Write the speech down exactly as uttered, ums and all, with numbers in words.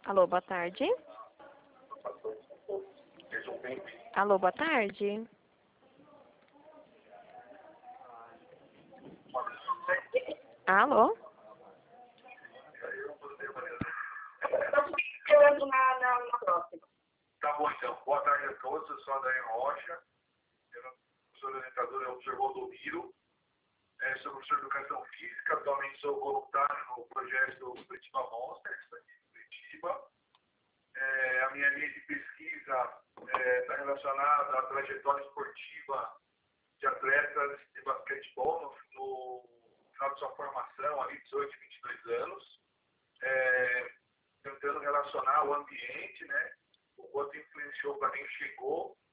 Alô, boa tarde. Alô, boa tarde. Alô? Eu entro na, na, na próxima. Tá bom, então. Boa tarde a todos. Eu sou André Rocha. Eu sou orientador, eu sou Valdomiro. É, sou professor de Educação Física. Atualmente sou voluntário no projeto Curitiba Monsters, aqui em Curitiba. É, a minha linha de pesquisa está é, relacionada à trajetória esportiva de atletas de basquetebol no, no final de sua formação, ali dezoito, vinte e dois anos. É, tentando relacionar o ambiente, né? O quanto influenciou para quem chegou